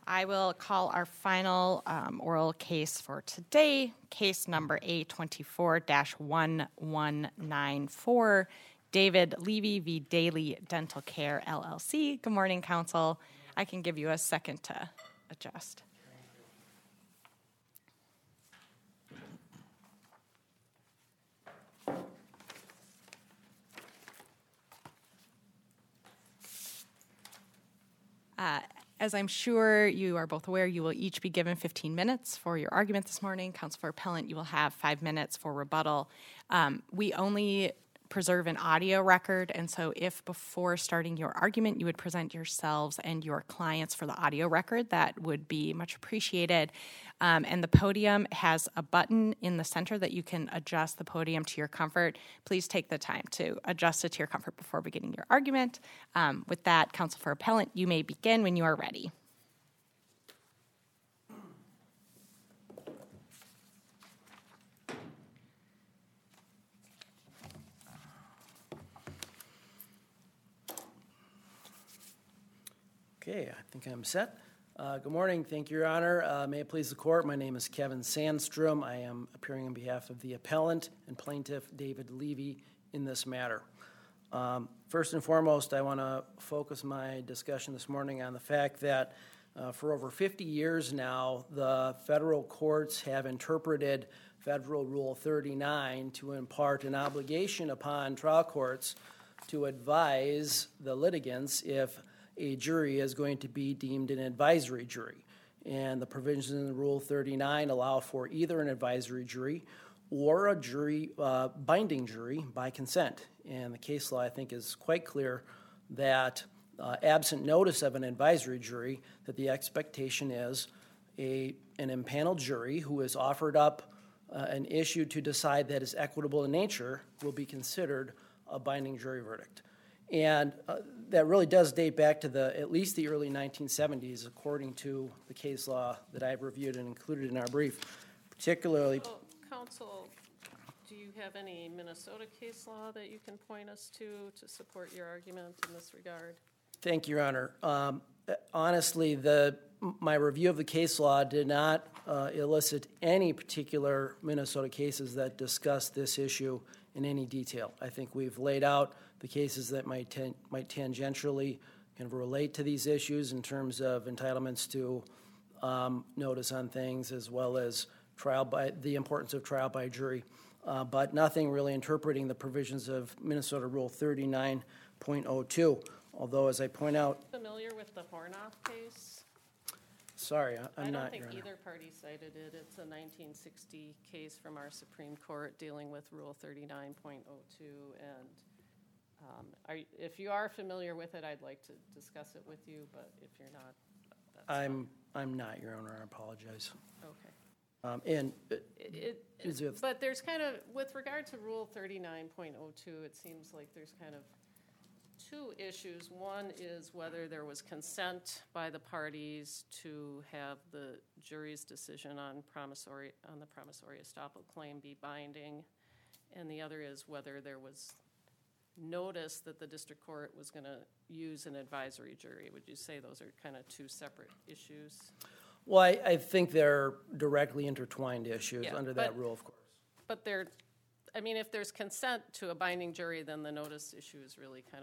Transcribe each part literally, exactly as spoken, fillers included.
I will call our final um, oral case for today, case number A twenty-four dash one one nine four, David Levy v. Daily Dental Care, L L C. Good morning, counsel. I can give you a second to adjust. Uh, as I'm sure you are both aware, you will each be given fifteen minutes for your argument this morning. Counsel for appellant, you will have five minutes for rebuttal. Um, we only preserve an audio record, and so if before starting your argument you would present yourselves and your clients for the audio record, that would be much appreciated. Um, and the podium has a button in the center that you can adjust the podium to your comfort. Please take the time to adjust it to your comfort before beginning your argument. Um, with that, counsel for appellant, you may begin when you are ready. Okay, I think I'm set. Uh, good morning. Thank you, Your Honor. Uh, may it please the Court, my name is Kevin Sandstrom. I am appearing on behalf of the appellant and plaintiff, David Levy, in this matter. Um, first and foremost, I want to focus my discussion this morning on the fact that uh, for over fifty years now, the federal courts have interpreted Federal Rule thirty-nine to impart an obligation upon trial courts to advise the litigants if a jury is going to be deemed an advisory jury. And the provisions in Rule thirty-nine allow for either an advisory jury or a jury, uh, binding jury by consent. And the case law, I think, is quite clear that uh, absent notice of an advisory jury, that the expectation is a, an impaneled jury who is offered up uh, an issue to decide that is equitable in nature will be considered a binding jury verdict. And uh, that really does date back to the at least the early nineteen seventies, according to the case law that I've reviewed and included in our brief. Particularly, well, counsel, do you have any Minnesota case law that you can point us to to support your argument in this regard? Thank you, Your Honor. Um, honestly, the my review of the case law did not uh, elicit any particular Minnesota cases that discuss this issue in any detail. I think we've laid out the cases that might ten, might tangentially kind of relate to these issues in terms of entitlements to um, notice on things, as well as trial by the importance of trial by jury, uh, but nothing really interpreting the provisions of Minnesota Rule thirty-nine point oh two. Although, as I point out, familiar with the Hornoff case? Sorry, I, I'm I don't not. think either party cited it. It's a nineteen sixty case from our Supreme Court dealing with Rule thirty-nine point oh two, and um, are, if you are familiar with it, I'd like to discuss it with you. But if you're not, that's I'm fine. I'm not, Your Honor. I apologize. Okay. Um, and it, it, is it, it, but there's kind of, with regard to Rule thirty-nine point oh two, it seems like there's kind of two issues. One is whether there was consent by the parties to have the jury's decision on promissory on the promissory estoppel claim be binding, and the other is whether there was notice that the district court was going to use an advisory jury. Would you say those are kind of two separate issues? Well, I, I think they're directly intertwined issues Yeah, under but, that rule, of course. But they're, I mean, if there's consent to a binding jury, then the notice issue is really kind of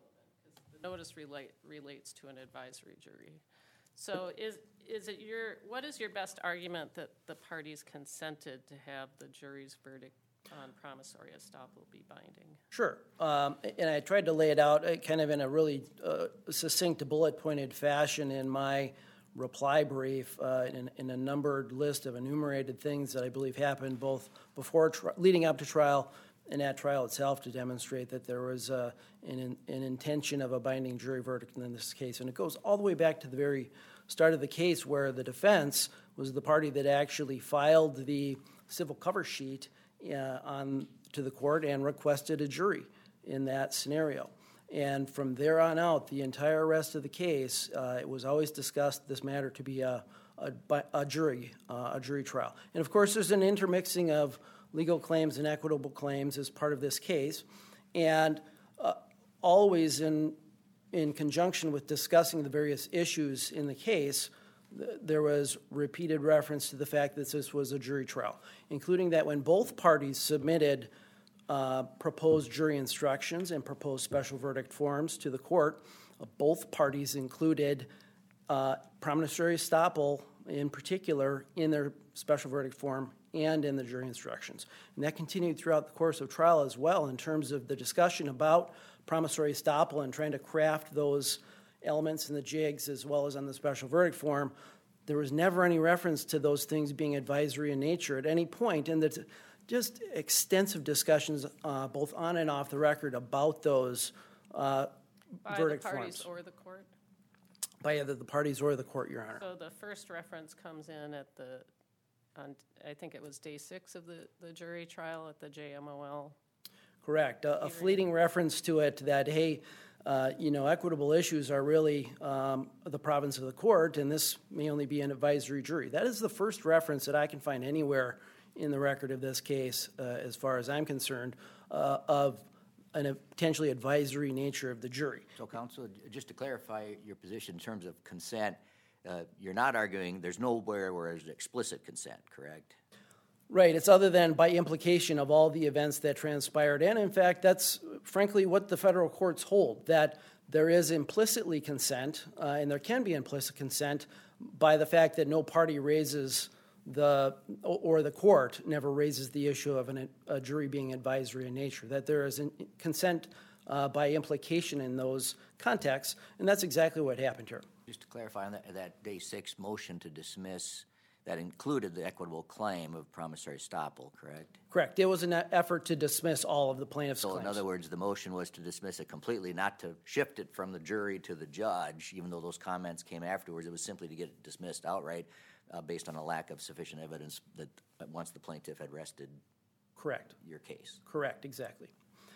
the notice relate, relates to an advisory jury. So is is it your, what is your best argument that the parties consented to have the jury's verdict on promissory estoppel be binding? Sure. Um, and I tried to lay it out uh, kind of in a really uh, succinct, bullet-pointed fashion in my reply brief, uh, in, in a numbered list of enumerated things that I believe happened both before, tri- leading up to trial, and at trial itself, to demonstrate that there was uh, an, an intention of a binding jury verdict in this case. And it goes all the way back to the very start of the case, where the defense was the party that actually filed the civil cover sheet uh, on to the court and requested a jury in that scenario. And from there on out, the entire rest of the case, uh, it was always discussed this matter to be a, a, a jury, uh, a jury trial. And of course, there's an intermixing of legal claims and equitable claims as part of this case, and uh, always in in conjunction with discussing the various issues in the case, th- there was repeated reference to the fact that this was a jury trial, including that when both parties submitted uh, proposed jury instructions and proposed special verdict forms to the court, uh, both parties included uh, promissory estoppel in particular in their special verdict form and in the jury instructions. And that continued throughout the course of trial as well in terms of the discussion about promissory estoppel and trying to craft those elements in the jigs as well as on the special verdict form. There was never any reference to those things being advisory in nature at any point, and that just extensive discussions uh, both on and off the record about those uh, By verdict the parties forms. or the court? By either the parties or the court, Your Honor. So the first reference comes in at the, on, I think it was day six of the, the jury trial at the J M O L. Correct. A, a fleeting reference to it that, hey, uh, you know, equitable issues are really um, the province of the court, and this may only be an advisory jury. That is the first reference that I can find anywhere in the record of this case, uh, as far as I'm concerned, uh, of an, a potentially advisory nature of the jury. So, counsel, just to clarify your position in terms of consent, uh, you're not arguing there's nowhere where there's explicit consent, correct? Right. It's other than by implication of all the events that transpired. And in fact, that's frankly what the federal courts hold, that there is implicitly consent, uh, and there can be implicit consent by the fact that no party raises the, or the court never raises the issue of an, a jury being advisory in nature, that there is an consent uh, by implication in those contexts, and that's exactly what happened here. Just to clarify on that, that day six motion to dismiss, that included the equitable claim of promissory estoppel, correct? Correct. It was an effort to dismiss all of the plaintiff's So, claims. in other words, the motion was to dismiss it completely, not to shift it from the jury to the judge, even though those comments came afterwards. It was simply to get it dismissed outright uh, based on a lack of sufficient evidence that uh, once the plaintiff had rested Correct. your case. Correct, exactly.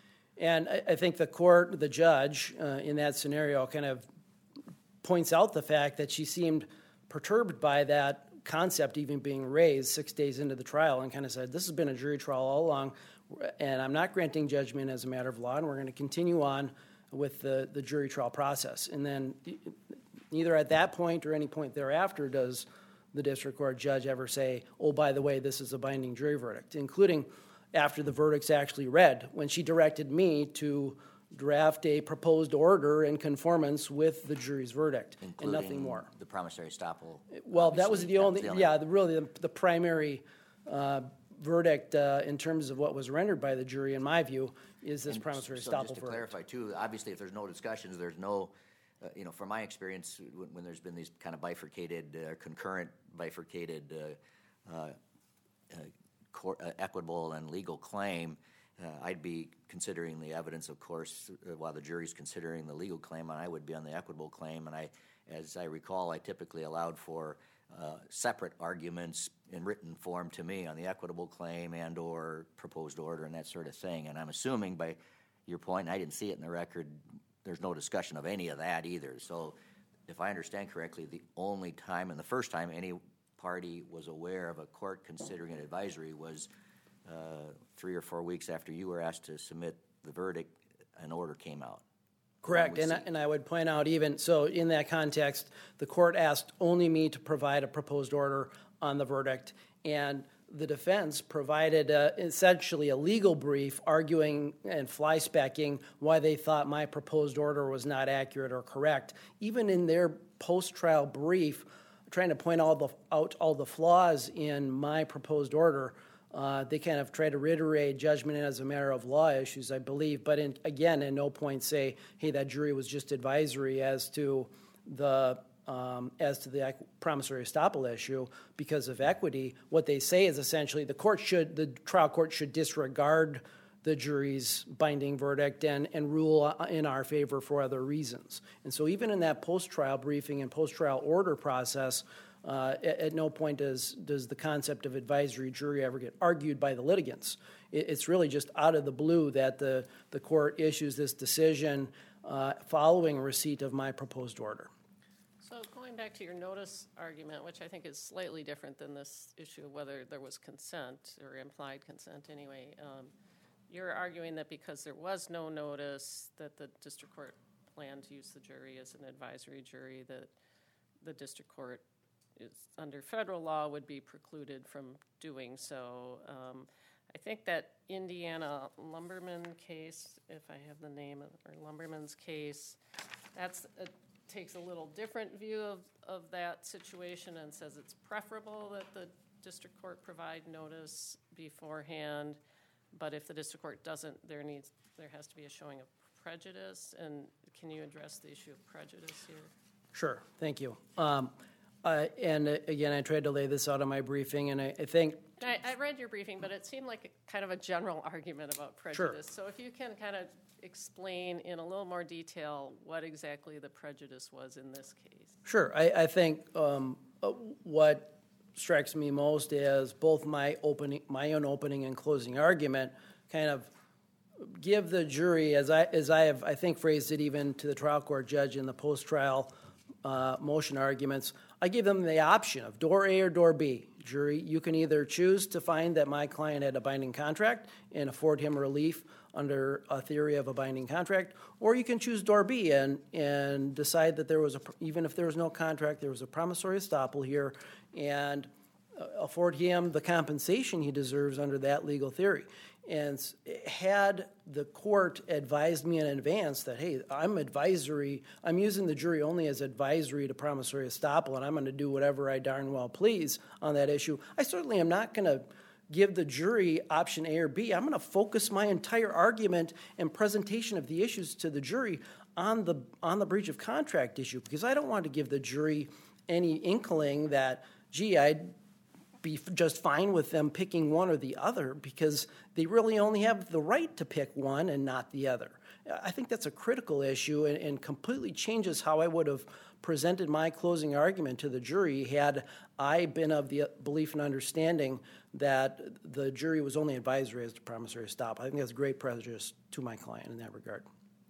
And I, I think the court, the judge, uh, in that scenario kind of points out the fact that she seemed perturbed by that concept even being raised six days into the trial, and kind of said, this has been a jury trial all along, and I'm not granting judgment as a matter of law, and we're going to continue on with the, the jury trial process. And then neither at that point or any point thereafter does the district court judge ever say, oh, by the way, this is a binding jury verdict, including after the verdict's actually read, when she directed me to draft a proposed order in conformance with the jury's verdict, Including and nothing more. the promissory estoppel. Well, that was obviously, the that only, was yeah, the, really the, the primary uh, verdict uh, in terms of what was rendered by the jury, in my view, is this And promissory so estoppel just to verdict. clarify, too, obviously, if there's no discussions, there's no, uh, you know, from my experience, when, when there's been these kind of bifurcated, uh, concurrent bifurcated uh, uh, uh, court, uh, equitable and legal claim, uh, I'd be considering the evidence, of course, uh, while the jury's considering the legal claim, and I would be on the equitable claim. And I, as I recall, I typically allowed for uh, separate arguments in written form to me on the equitable claim and or proposed order and that sort of thing. And I'm assuming by your point, and I didn't see it in the record, there's no discussion of any of that either. So if I understand correctly, the only time and the first time any party was aware of a court considering an advisory was uh, three or four weeks after you were asked to submit the verdict, an order came out. Correct, and I, and I would point out even, so in that context, the court asked only me to provide a proposed order on the verdict, and the defense provided uh, essentially a legal brief arguing and fly-specking why they thought my proposed order was not accurate or correct. Even in their post-trial brief, trying to point all the, out all the flaws in my proposed order, Uh, they kind of try to reiterate judgment as a matter of law issues, I believe, but in, again, in no point say, hey, that jury was just advisory as to the um, as to the promissory estoppel issue because of equity. What they say is essentially the court should, the trial court should disregard the jury's binding verdict and, and rule in our favor for other reasons. And so even in that post-trial briefing and post-trial order process, Uh, at, at no point does does the concept of advisory jury ever get argued by the litigants. It, it's really just out of the blue that the, the court issues this decision uh, following receipt of my proposed order. So going back to your notice argument, which I think is slightly different than this issue of whether there was consent or implied consent anyway, um, you're arguing that because there was no notice that the district court planned to use the jury as an advisory jury, that the district court is, under federal law, would be precluded from doing so. Um, I think that Indiana Lumberman case, if I have the name, of, or Lumberman's case, that's a, takes a little different view of, of that situation and says it's preferable that the district court provide notice beforehand, but if the district court doesn't, there needs there has to be a showing of prejudice. And can you address the issue of prejudice here? Sure, thank you. Um, uh, and uh, again, I tried to lay this out in my briefing, and I, I think I, I read your briefing, but it seemed like a, kind of a general argument about prejudice. Sure. So if you can kind of explain in a little more detail what exactly the prejudice was in this case. Sure, I, I think um, uh, what strikes me most is both my opening, my own opening and closing argument kind of give the jury, as I as I have I think phrased it even to the trial court judge in the post-trial uh, motion arguments, I give them the option of door A or door B. Jury, you can either choose to find that my client had a binding contract and afford him relief under a theory of a binding contract, or you can choose door B and and decide that there was a, even if there was no contract, there was a promissory estoppel here, and uh, afford him the compensation he deserves under that legal theory. And had the court advised me in advance that, hey, I'm advisory, I'm using the jury only as advisory to promissory estoppel, and I'm going to do whatever I darn well please on that issue, I certainly am not going to give the jury option A or B. I'm going to focus my entire argument and presentation of the issues to the jury on the on the breach of contract issue, because I don't want to give the jury any inkling that, gee, I'd be just fine with them picking one or the other, because they really only have the right to pick one and not the other. I think that's a critical issue and, and completely changes how I would have presented my closing argument to the jury had I been of the belief and understanding that the jury was only advisory as to promissory estoppel. I think that's great prejudice to my client in that regard.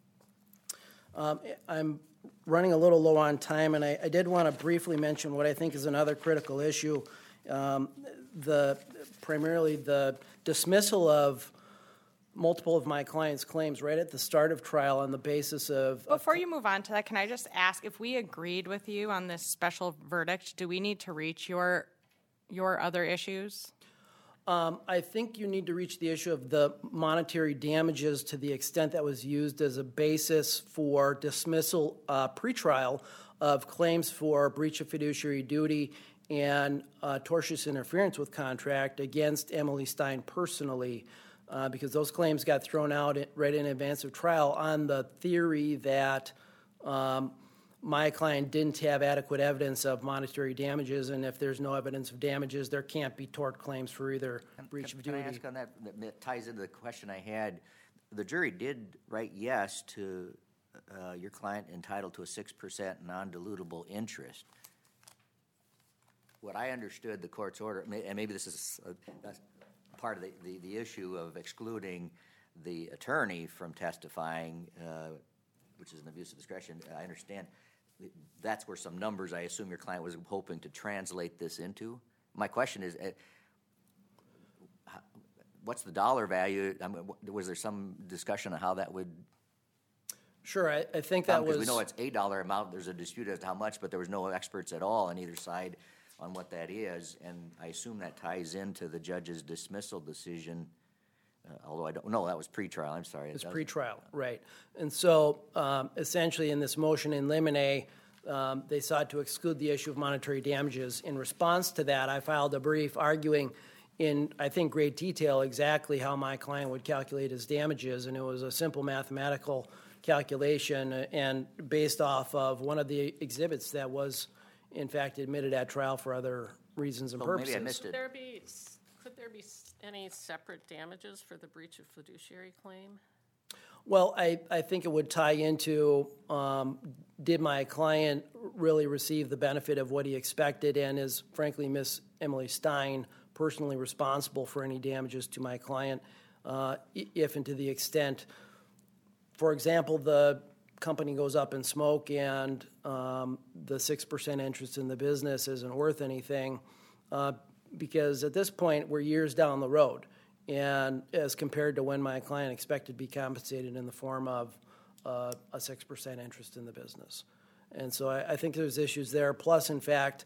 Um, I'm running a little low on time, and I, I did want to briefly mention what I think is another critical issue. Um, the primarily the dismissal of multiple of my clients' claims right at the start of trial on the basis of... Before you move on to that, can I just ask, if we agreed with you on this special verdict, do we need to reach your your other issues? Um, I think you need to reach the issue of the monetary damages to the extent that was used as a basis for dismissal uh, pretrial of claims for breach of fiduciary duty and uh, tortious interference with contract against Emily Stein personally, uh, because those claims got thrown out right in advance of trial on the theory that um, my client didn't have adequate evidence of monetary damages, and if there's no evidence of damages, there can't be tort claims for either breach can, of duty. Can I ask on that? That ties into the question I had. The jury did write yes to uh, your client entitled to a six percent non-dilutable interest. What I understood the court's order, and maybe this is a, part of the, the, the issue of excluding the attorney from testifying, uh, which is an abuse of discretion, I understand that's where some numbers I assume your client was hoping to translate this into. My question is, uh, what's the dollar value? I mean, was there some discussion on how that would... Sure, I, I think that um, was... Because we know it's a dollar amount, there's a dispute as to how much, but there was no experts at all on either side on what that is, and I assume that ties into the judge's dismissal decision, uh, although I don't know, that was pretrial, I'm sorry. It's pretrial, right. And so um, essentially in this motion in limine, um, they sought to exclude the issue of monetary damages. In response to that, I filed a brief arguing in, I think, great detail exactly how my client would calculate his damages, and it was a simple mathematical calculation and based off of one of the exhibits that was in fact admitted at trial for other reasons and Oh, purposes. maybe I missed Could it. there be, could there be any separate damages for the breach of fiduciary claim? Well, I, I think it would tie into um, did my client really receive the benefit of what he expected, and is, frankly, Miss Emily Stein personally responsible for any damages to my client, uh, if and to the extent, for example, the company goes up in smoke and um, the six percent interest in the business isn't worth anything, uh, because at this point we're years down the road, and as compared to when my client expected to be compensated in the form of uh, a six percent interest in the business. And so I, I think there's issues there. Plus, in fact,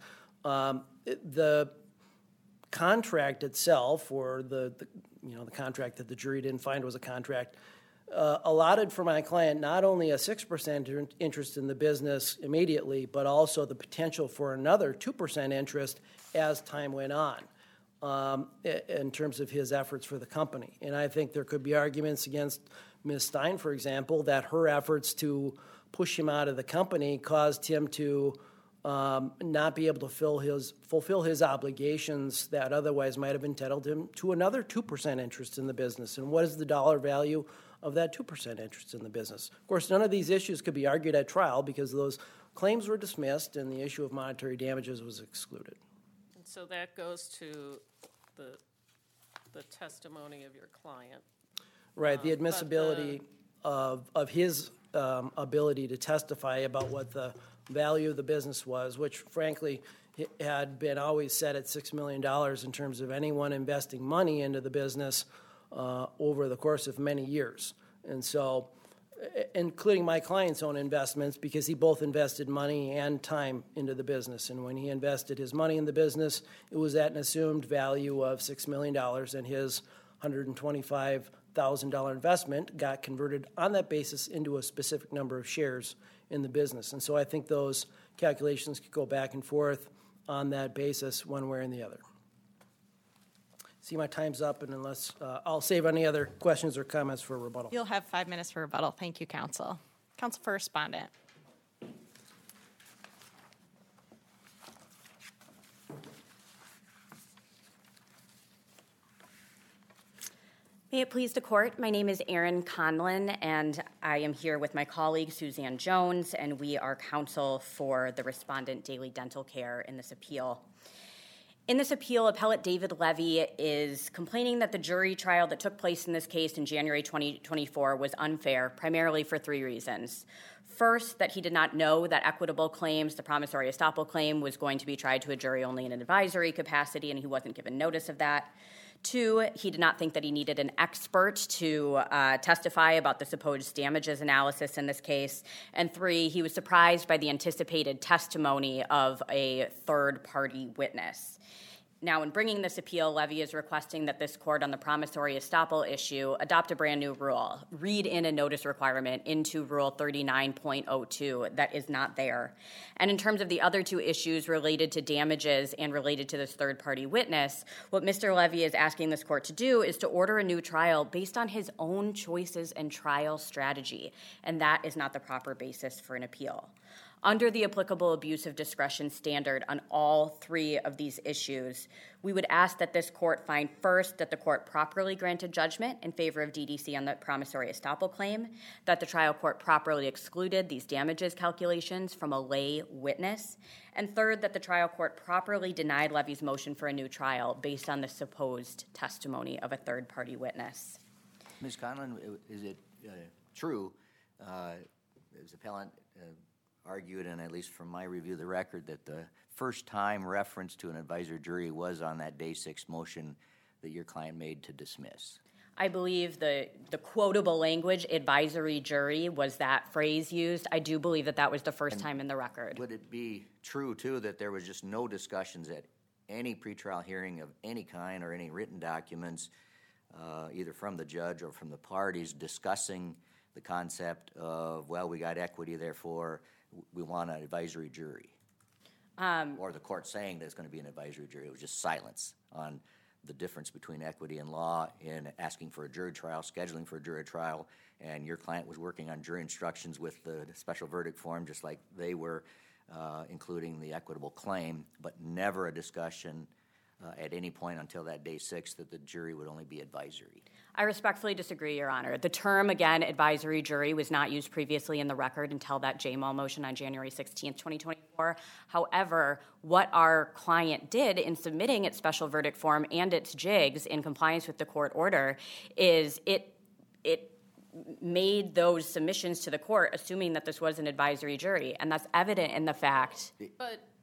Um, it- the contract itself, or the, the you know the contract that the jury didn't find was a contract, uh, allotted for my client not only a six percent interest in the business immediately, but also the potential for another two percent interest as time went on, um, in terms of his efforts for the company. And I think there could be arguments against Miz Stein, for example, that her efforts to push him out of the company caused him to um, not be able to fill his, fulfill his obligations that otherwise might have entitled him to another two percent interest in the business. And what is the dollar value of that two percent interest in the business? Of course, none of these issues could be argued at trial because those claims were dismissed and the issue of monetary damages was excluded. And so that goes to the, the testimony of your client. Right, the Um, but admissibility of, of his um, ability to testify about what the value of the business was, which frankly h- had been always set at six million dollars in terms of anyone investing money into the business uh, over the course of many years. And so, i- including my client's own investments, because he both invested money and time into the business. And when he invested his money in the business, it was at an assumed value of six million dollars, and his one hundred twenty-five thousand dollars investment got converted on that basis into a specific number of shares in the business. And so I think those calculations could go back and forth on that basis one way or the other. See, my time's up, and unless, uh, I'll save any other questions or comments for rebuttal. You'll have five minutes for rebuttal. Thank you, counsel. Counsel for respondent. May it please the court, my name is Erin Conlon, and I am here with my colleague Suzanne Jones, and we are counsel for the respondent Daily Dental Care in this appeal. In this appeal, appellate David Levy is complaining that the jury trial that took place in this case in January twenty twenty-four was unfair, primarily for three reasons. First, that he did not know that equitable claims, the promissory estoppel claim, was going to be tried to a jury only in an advisory capacity, and he wasn't given notice of that. Two, he did not think that he needed an expert to uh, testify about the supposed damages analysis in this case. And three, he was surprised by the anticipated testimony of a third-party witness. Now, in bringing this appeal, Levy is requesting that this court on the promissory estoppel issue adopt a brand new rule, read in a notice requirement into Rule thirty-nine point oh two that is not there. And in terms of the other two issues related to damages and related to this third-party witness, what Mister Levy is asking this court to do is to order a new trial based on his own choices and trial strategy, and that is not the proper basis for an appeal. Under the applicable abuse of discretion standard on all three of these issues, we would ask that this court find first that the court properly granted judgment in favor of D D C on the promissory estoppel claim, that the trial court properly excluded these damages calculations from a lay witness, and third, that the trial court properly denied Levy's motion for a new trial based on the supposed testimony of a third-party witness. Miz Conlon, is it uh, true, uh, as appellant uh, argued, and at least from my review of the record, that the first time reference to an advisory jury was on that day six motion that your client made to dismiss? I believe the, the quotable language, advisory jury, was that phrase used. I do believe that that was the first and time in the record. Would it be true, too, that there was just no discussions at any pretrial hearing of any kind or any written documents, uh, either from the judge or from the parties, discussing the concept of, well, we got equity, therefore we want an advisory jury? Um, or the court saying there's going to be an advisory jury. It was just silence on the difference between equity and law in asking for a jury trial, scheduling for a jury trial, and your client was working on jury instructions with the special verdict form just like they were, uh, including the equitable claim, but never a discussion uh, at any point until that day six that the jury would only be advisory. I respectfully disagree, Your Honor. The term, again, advisory jury, was not used previously in the record until that J M A L motion on January sixteenth, twenty twenty-four. However, what our client did in submitting its special verdict form and its jigs in compliance with the court order is it it made those submissions to the court assuming that this was an advisory jury, and that's evident in the fact. But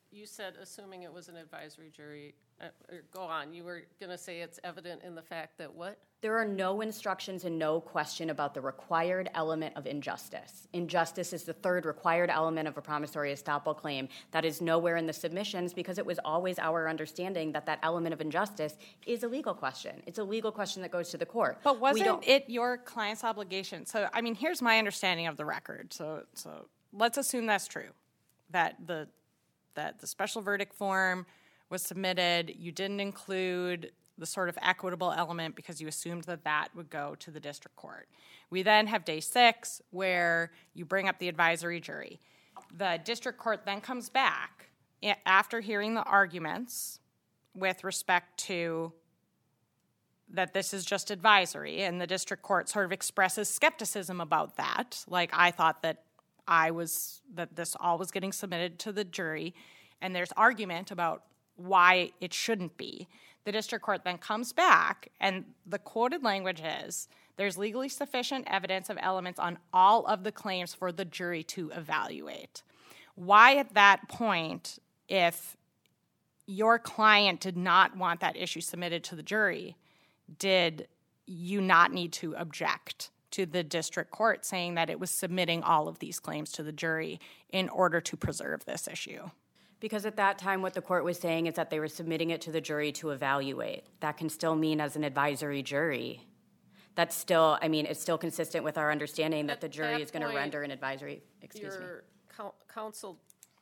you said assuming it was an advisory jury, uh, or go on, you were going to say it's evident in the fact that what? There are no instructions and no question about the required element of injustice. Injustice is the third required element of a promissory estoppel claim. That is nowhere in the submissions because it was always our understanding that that element of injustice is a legal question. It's a legal question that goes to the court. But We wasn't don't- it your client's obligation? So, I mean, here's my understanding of the record. So, so let's assume that's true, that the that the special verdict form was submitted. You didn't include the sort of equitable element because you assumed that that would go to the district court. We then have day six where you bring up the advisory jury. The district court then comes back after hearing the arguments with respect to that this is just advisory, and the district court sort of expresses skepticism about that. Like, I thought that I was, that this all was getting submitted to the jury, and there's argument about why it shouldn't be. The district court then comes back, and the quoted language is, there's legally sufficient evidence of elements on all of the claims for the jury to evaluate. Why at that point, if your client did not want that issue submitted to the jury, did you not need to object to the district court saying that it was submitting all of these claims to the jury in order to preserve this issue? Because at that time, what the court was saying is that they were submitting it to the jury to evaluate. That can still mean as an advisory jury. That's still, I mean, it's still consistent with our understanding that At the jury that is going to point, render an advisory, excuse me. Your coun- counsel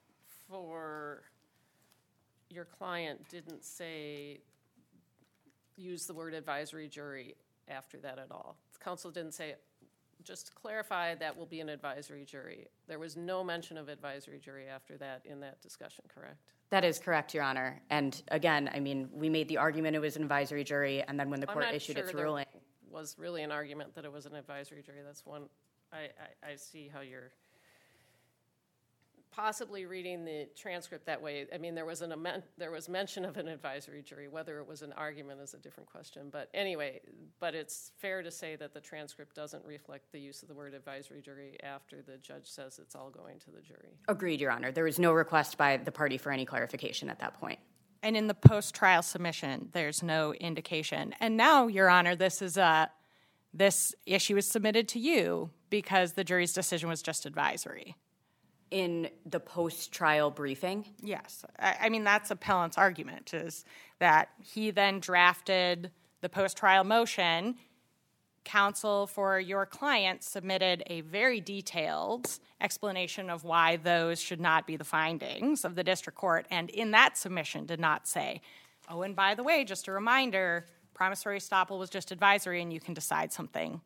for your client didn't say, use the word advisory jury after that at all. Counsel didn't say, just to clarify, that will be an advisory jury. There was no mention of advisory jury after that in that discussion, correct? That is correct, Your Honor. And again, I mean, we made the argument it was an advisory jury, and then when the I'm court not issued sure its there ruling. was really an argument that it was an advisory jury. That's one, I, I, I see how you're possibly reading the transcript that way. I mean, there was an amend, there was mention of an advisory jury. Whether it was an argument is a different question. But anyway, but it's fair to say that the transcript doesn't reflect the use of the word advisory jury after the judge says it's all going to the jury. Agreed, Your Honor. There was no request by the party for any clarification at that point. And in the post-trial submission, there's no indication. And now, Your Honor, this is a this issue is submitted to you because the jury's decision was just advisory. In the post-trial briefing? Yes. I, I mean, that's appellant's argument, is that he then drafted the post-trial motion. Counsel for your client submitted a very detailed explanation of why those should not be the findings of the district court, and in that submission did not say, oh, and by the way, just a reminder, promissory estoppel was just advisory and you can decide something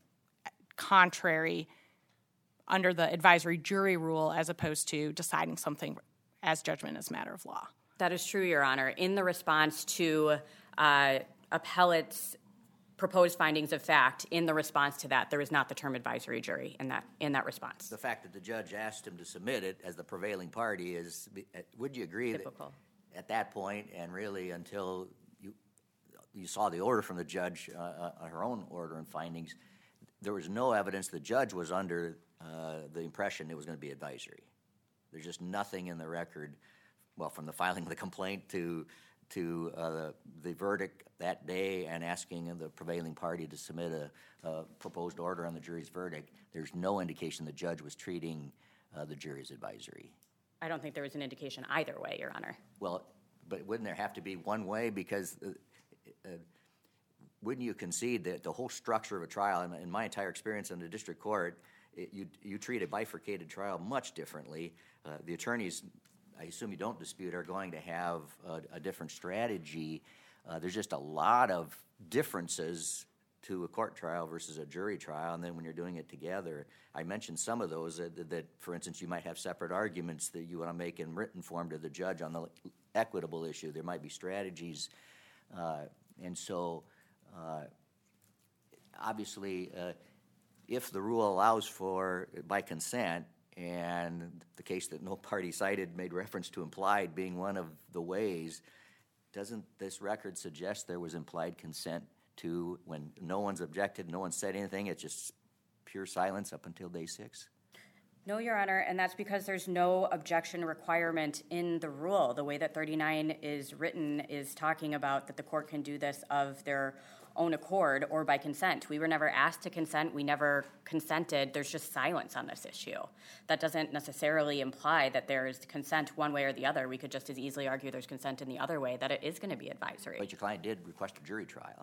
contrary under the advisory jury rule as opposed to deciding something as judgment as a matter of law. That is true, Your Honor. In the response to uh, appellate's proposed findings of fact, in the response to that, there is not the term advisory jury in that in that response. The fact that the judge asked him to submit it as the prevailing party is, would you agree Typical. that at that point and really until you you saw the order from the judge, uh, uh, her own order and findings, there was no evidence the judge was under uh, the impression it was going to be advisory. There's just nothing in the record, well, from the filing of the complaint to to uh, the, the verdict that day and asking the prevailing party to submit a, a proposed order on the jury's verdict, there's no indication the judge was treating uh, the jury as advisory. I don't think there was an indication either way, Your Honor. Well, but wouldn't there have to be one way? Because uh, uh, wouldn't you concede that the whole structure of a trial, in, in my entire experience in the district court, it, you, you treat a bifurcated trial much differently. Uh, the attorneys, I assume you don't dispute, are going to have a, a different strategy. Uh, there's just a lot of differences to a court trial versus a jury trial, and then when you're doing it together, I mentioned some of those, that, that for instance, you might have separate arguments that you want to make in written form to the judge on the equitable issue. There might be strategies, uh, and so uh, obviously, uh, if the rule allows for, by consent, and the case that no party cited made reference to implied being one of the ways, doesn't this record suggest there was implied consent to when no one's objected, no one said anything, it's just pure silence up until day six? No, Your Honor, and that's because there's no objection requirement in the rule. The way that thirty-nine is written is talking about that the court can do this of their own accord or by consent. We were never asked to consent. We never consented. There's just silence on this issue. That doesn't necessarily imply that there's consent one way or the other. We could just as easily argue there's consent in the other way, that it is going to be advisory. But your client did request a jury trial.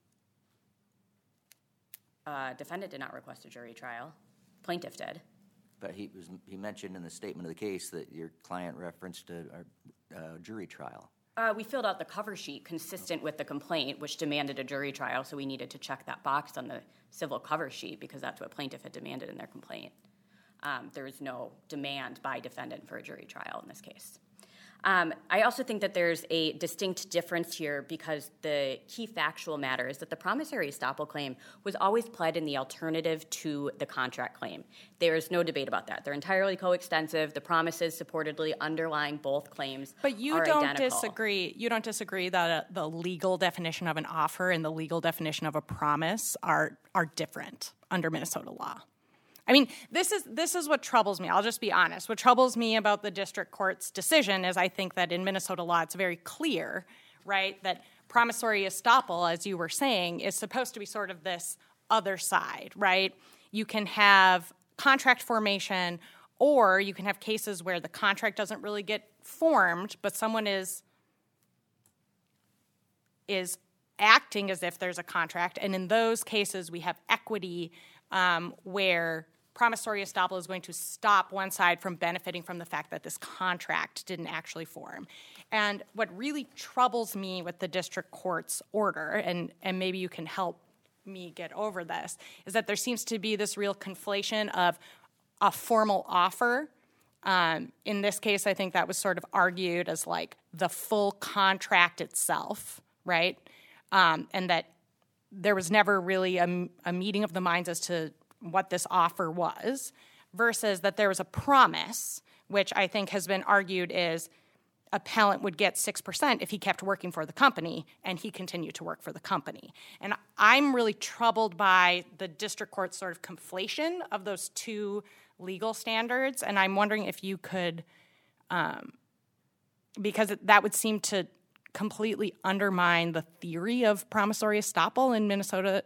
Uh, defendant did not request a jury trial. Plaintiff did. But he was he mentioned in the statement of the case that your client referenced a, a, a jury trial. Uh, we filled out the cover sheet consistent with the complaint, which demanded a jury trial, so we needed to check that box on the civil cover sheet because that's what plaintiff had demanded in their complaint. Um, there is no demand by defendant for a jury trial in this case. Um, I also think that there's a distinct difference here because the key factual matter is that the promissory estoppel claim was always pled in the alternative to the contract claim. There is no debate about that. They're entirely coextensive. The promises supportedly underlying both claims But you are don't identical. disagree. You don't disagree that uh, the legal definition of an offer and the legal definition of a promise are are different under Minnesota law. I mean, this is this is what troubles me. I'll just be honest. What troubles me about the district court's decision is I think that in Minnesota law it's very clear, right, that promissory estoppel, as you were saying, is supposed to be sort of this other side, right? You can have contract formation, or you can have cases where the contract doesn't really get formed, but someone is is acting as if there's a contract, and in those cases we have equity um, where promissory estoppel is going to stop one side from benefiting from the fact that this contract didn't actually form. And what really troubles me with the district court's order, and, and maybe you can help me get over this, is that there seems to be this real conflation of a formal offer. Um, in this case, I think that was sort of argued as like the full contract itself, right? Um, and that there was never really a, a meeting of the minds as to what this offer was, versus that there was a promise, which I think has been argued is appellant would get six percent if he kept working for the company, and he continued to work for the company. And I'm really troubled by the district court's sort of conflation of those two legal standards, and I'm wondering if you could, um, because that would seem to completely undermine the theory of promissory estoppel in Minnesota.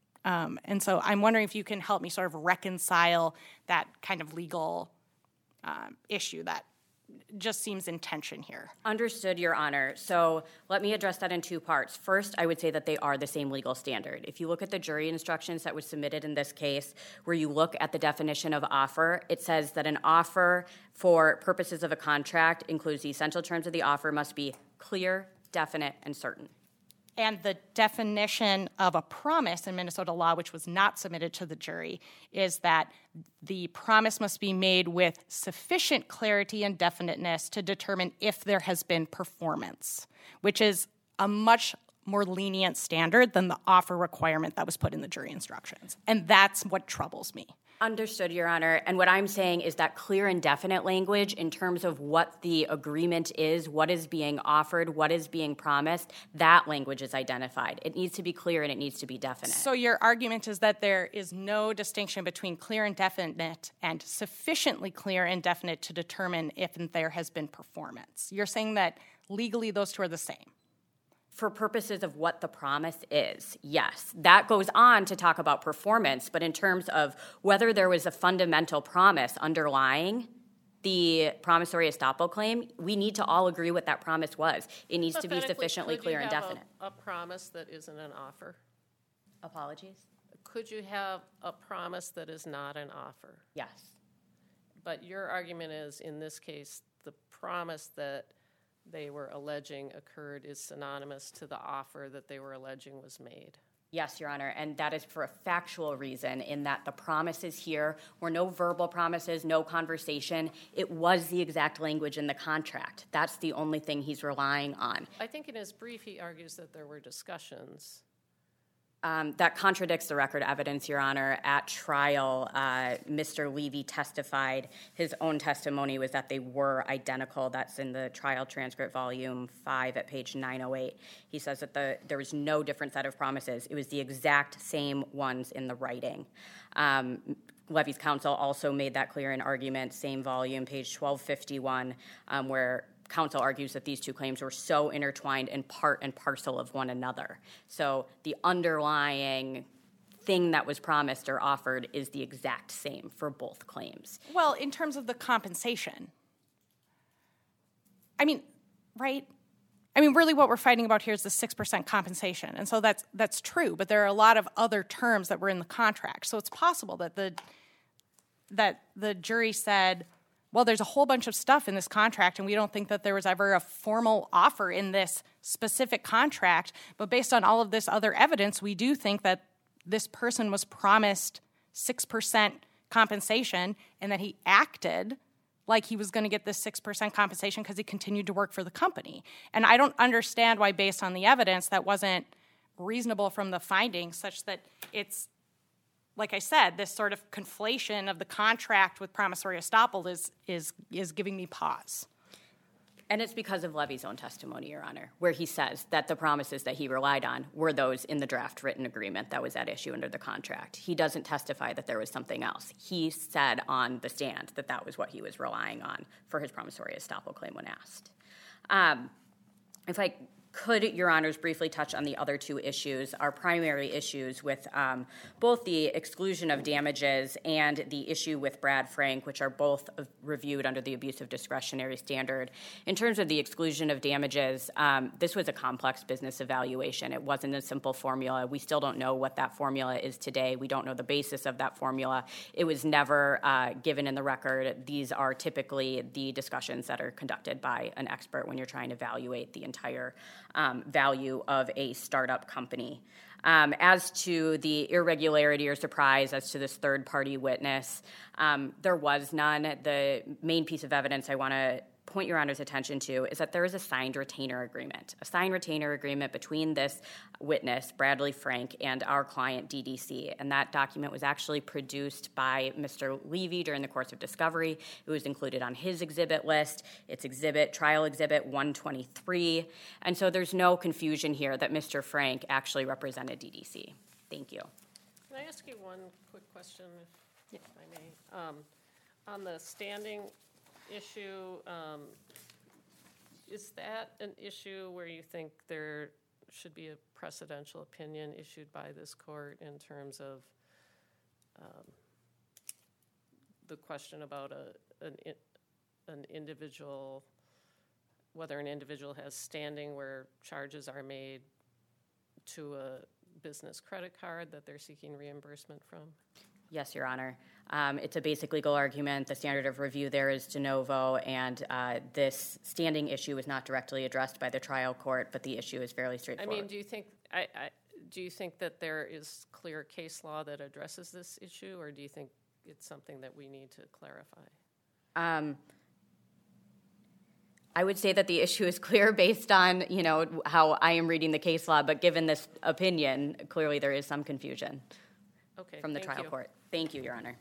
Um, and so I'm wondering if you can help me sort of reconcile that kind of legal um, issue that just seems in tension here. Understood, Your Honor. So let me address that in two parts. First, I would say that they are the same legal standard. If you look at the jury instructions that was submitted in this case, where you look at the definition of offer, it says that an offer for purposes of a contract includes the essential terms of the offer must be clear, definite, and certain. And the definition of a promise in Minnesota law, which was not submitted to the jury, is that the promise must be made with sufficient clarity and definiteness to determine if there has been performance, which is a much more lenient standard than the offer requirement that was put in the jury instructions. And that's what troubles me. Understood, Your Honor. And what I'm saying is that clear and definite language in terms of what the agreement is, what is being offered, what is being promised, that language is identified. It needs to be clear and it needs to be definite. So your argument is that there is no distinction between clear and definite and sufficiently clear and definite to determine if there has been performance. You're saying that legally those two are the same. For purposes of what the promise is, yes. That goes on to talk about performance, but in terms of whether there was a fundamental promise underlying the promissory estoppel claim, we need to all agree what that promise was. It needs to be Hypothetically, sufficiently could clear you and have definite. A, a promise that isn't an offer. Apologies? Could you have a promise that is not an offer? Yes. But your argument is, in this case, the promise that they were alleging occurred is synonymous to the offer that they were alleging was made. Yes, Your Honor, and that is for a factual reason in that the promises here were no verbal promises, no conversation. It was the exact language in the contract. That's the only thing he's relying on. I think in his brief he argues that there were discussions. Um, that contradicts the record evidence, Your Honor. At trial, uh, Mister Levy testified. His own testimony was that they were identical. That's in the trial transcript, volume five at page nine oh eight. He says that the, there was no different set of promises. It was the exact same ones in the writing. Um, Levy's counsel also made that clear in argument, same volume, page twelve fifty-one, um, where counsel argues that these two claims were so intertwined and part and parcel of one another. So the underlying thing that was promised or offered is the exact same for both claims. Well, in terms of the compensation, I mean, right? I mean, really what we're fighting about here is the six percent compensation. And so that's that's true, but there are a lot of other terms that were in the contract. So it's possible that the that the jury said, well, there's a whole bunch of stuff in this contract, and we don't think that there was ever a formal offer in this specific contract. But based on all of this other evidence, we do think that this person was promised six percent compensation and that he acted like he was going to get this six percent compensation because he continued to work for the company. And I don't understand why, based on the evidence, that wasn't reasonable from the findings, such that it's, like I said, this sort of conflation of the contract with promissory estoppel is is is giving me pause. And it's because of Levy's own testimony, Your Honor, where he says that the promises that he relied on were those in the draft written agreement that was at issue under the contract. He doesn't testify that there was something else. He said on the stand that that was what he was relying on for his promissory estoppel claim when asked. Um, if I could, Your Honors, briefly touch on the other two issues, our primary issues with um, both the exclusion of damages and the issue with Brad Frank, which are both reviewed under the abuse of discretionary standard. In terms of the exclusion of damages, um, this was a complex business evaluation. It wasn't a simple formula. We still don't know what that formula is today. We don't know the basis of that formula. It was never uh, given in the record. These are typically the discussions that are conducted by an expert when you're trying to evaluate the entire Um, value of a startup company. Um, as to the irregularity or surprise as to this third-party witness, um, there was none. The main piece of evidence I want to point Your Honor's attention to is that there is a signed retainer agreement, a signed retainer agreement between this witness, Bradley Frank, and our client, D D C. And that document was actually produced by Mister Levy during the course of discovery. It was included on his exhibit list. It's exhibit, trial exhibit one twenty-three. And so there's no confusion here that Mister Frank actually represented D D C. Thank you. Can I ask you one quick question, if, if I may? Um, on the standing issue, um, is that an issue where you think there should be a precedential opinion issued by this court in terms of um, the question about a, an, an individual, whether an individual has standing where charges are made to a business credit card that they're seeking reimbursement from? Yes, Your Honor. Um, it's a basic legal argument. The standard of review there is de novo, and uh, this standing issue is not directly addressed by the trial court, but the issue is fairly straightforward. I mean, do you think I, I, do you think that there is clear case law that addresses this issue, or do you think it's something that we need to clarify? Um, I would say that the issue is clear based on, you know, how I am reading the case law, but given this opinion, clearly there is some confusion okay, from the thank trial you. court. Thank you, Your Honor.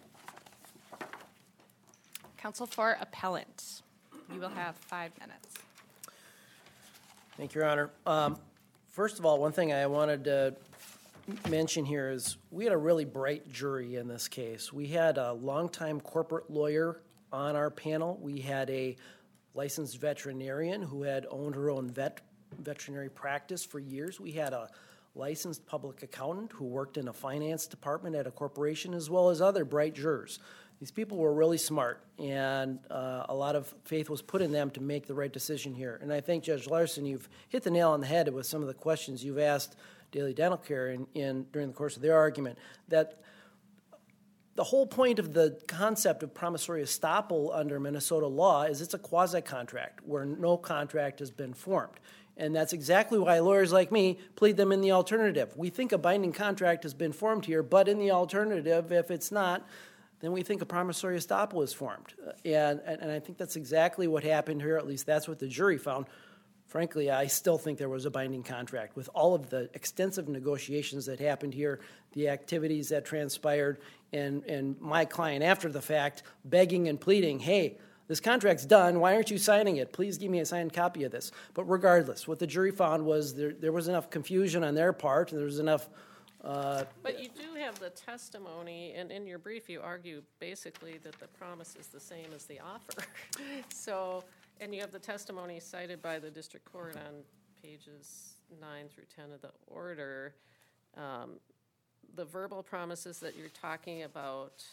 Counsel for appellant, you will have five minutes. Thank you, Your Honor. Um, first of all, one thing I wanted to mention here is we had a really bright jury in this case. We had a longtime corporate lawyer on our panel. We had a licensed veterinarian who had owned her own vet veterinary practice for years. We had a licensed public accountant who worked in a finance department at a corporation, as well as other bright jurors. These people were really smart, and uh, a lot of faith was put in them to make the right decision here. And I think, Judge Larson, you've hit the nail on the head with some of the questions you've asked Daily Dental Care in, in during the course of their argument, that the whole point of the concept of promissory estoppel under Minnesota law is it's a quasi-contract where no contract has been formed. And that's exactly why lawyers like me plead them in the alternative. We think a binding contract has been formed here, but in the alternative, if it's not, then we think a promissory estoppel is formed. And, and, and I think that's exactly what happened here, at least that's what the jury found. Frankly, I still think there was a binding contract. With all of the extensive negotiations that happened here, the activities that transpired, and, and my client after the fact begging and pleading, hey, this contract's done. Why aren't you signing it? Please give me a signed copy of this. But regardless, what the jury found was there, there was enough confusion on their part, and there was enough But you do have the testimony, and in your brief, you argue basically that the promise is the same as the offer. So, and you have the testimony cited by the district court on pages nine through ten of the order. Um, the verbal promises that you're talking about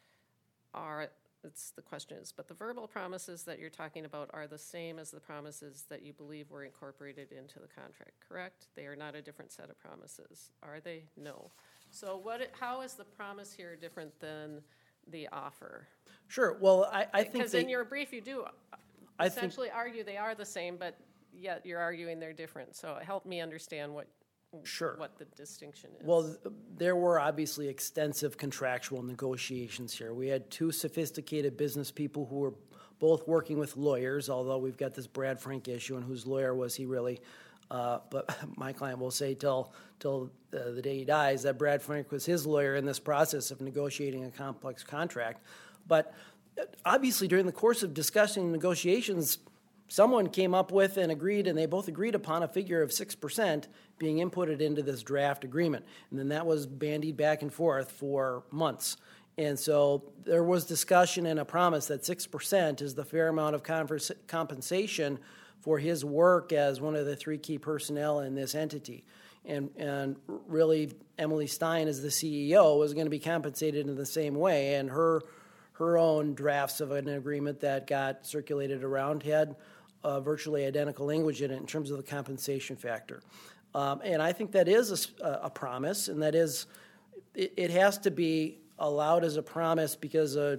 are, it's the question is, but the verbal promises that you're talking about are the same as the promises that you believe were incorporated into the contract, correct? They are not a different set of promises, are they? No. So what? How is the promise here different than the offer? Sure. Well, I, I think Because they, in your brief, you do I think- essentially argue they are the same, but yet you're arguing they're different. So help me understand what Sure. what the distinction is. Well, th- there were obviously extensive contractual negotiations here. We had two sophisticated business people who were both working with lawyers, although we've got this Brad Frank issue, and whose lawyer was he really? Uh, but my client will say till till uh, the day he dies that Brad Frank was his lawyer in this process of negotiating a complex contract. But uh, obviously, during the course of discussing negotiations, someone came up with and agreed, and they both agreed upon a figure of six percent being inputted into this draft agreement. And then that was bandied back and forth for months. And so there was discussion and a promise that six percent is the fair amount of converse, compensation for his work as one of the three key personnel in this entity. And, and really, Emily Stein, as the C E O, was going to be compensated in the same way, and her her own drafts of an agreement that got circulated around had uh, virtually identical language in it in terms of the compensation factor. Um, and I think that is a, a promise, and that is, it, it has to be allowed as a promise because a,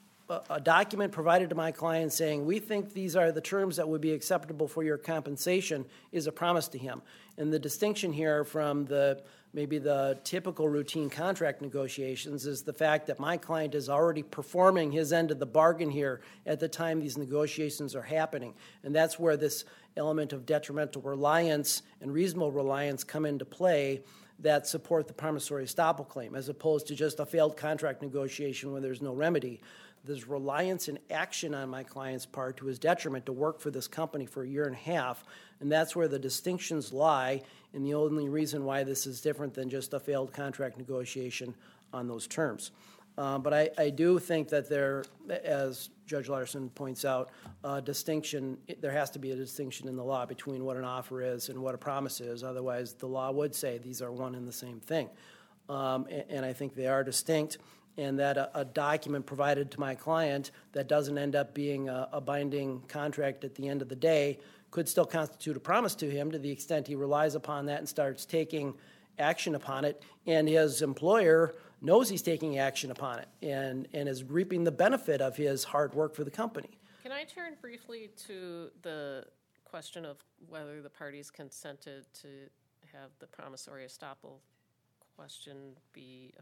a document provided to my client saying, we think these are the terms that would be acceptable for your compensation is a promise to him. And the distinction here from the maybe the typical routine contract negotiations is the fact that my client is already performing his end of the bargain here at the time these negotiations are happening. And that's where this element of detrimental reliance and reasonable reliance come into play that support the promissory estoppel claim, as opposed to just a failed contract negotiation where there's no remedy. There's reliance and action on my client's part to his detriment to work for this company for a year and a half, and that's where the distinctions lie, and the only reason why this is different than just a failed contract negotiation on those terms. Um, but I, I do think that there, as Judge Larson points out, uh, distinction, there has to be a distinction in the law between what an offer is and what a promise is. Otherwise, the law would say these are one and the same thing. Um, and, and I think they are distinct, and that a, a document provided to my client that doesn't end up being a, a binding contract at the end of the day could still constitute a promise to him to the extent he relies upon that and starts taking action upon it, and his employer knows he's taking action upon it and, and is reaping the benefit of his hard work for the company. Can I turn briefly to the question of whether the parties consented to have the promissory estoppel question be,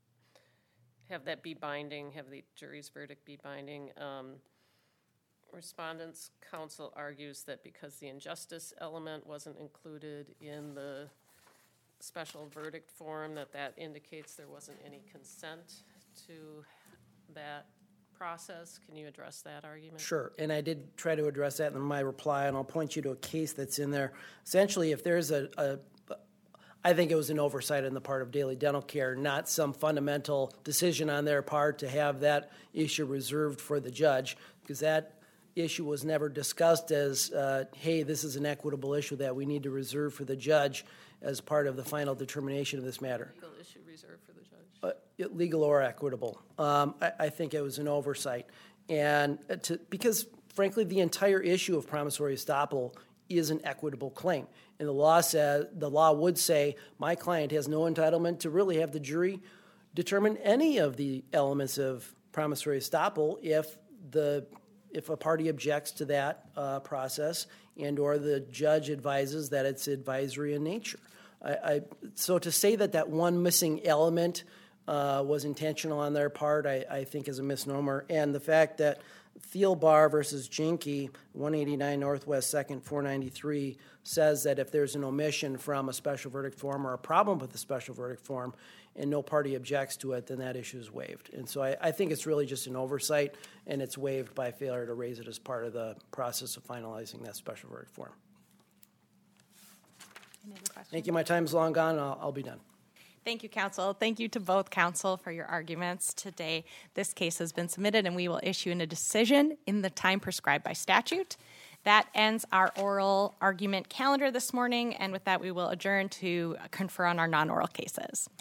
have that be binding, have the jury's verdict be binding? Um, Respondents' counsel argues that because the injustice element wasn't included in the special verdict form, that that indicates there wasn't any consent to that process. Can you address that argument? Sure, and I did try to address that in my reply, and I'll point you to a case that's in there. Essentially, if there's a, a I think it was an oversight on the part of Daily Dental Care, not some fundamental decision on their part to have that issue reserved for the judge, because that issue was never discussed as, uh, hey, this is an equitable issue that we need to reserve for the judge as part of the final determination of this matter. Legal issue reserved for the judge. Uh, legal or equitable. Um, I, I think it was an oversight. And to, because, frankly, the entire issue of promissory estoppel is an equitable claim. And the law says, the law would say, my client has no entitlement to really have the jury determine any of the elements of promissory estoppel if the if a party objects to that uh, process and or the judge advises that it's advisory in nature. I, I, so to say that that one missing element uh, was intentional on their part, I, I think is a misnomer. And the fact that Thielbar versus Jinke, one eighty-nine Northwest second, four ninety-three, says that if there's an omission from a special verdict form or a problem with the special verdict form and no party objects to it, then that issue is waived. And so I, I think it's really just an oversight, and it's waived by failure to raise it as part of the process of finalizing that special verdict form. Any other questions? Thank you. My time's long gone. I'll, I'll be done. Thank you, counsel. Thank you to both counsel for your arguments today. This case has been submitted, and we will issue a decision in the time prescribed by statute. That ends our oral argument calendar this morning, and with that, we will adjourn to confer on our non-oral cases.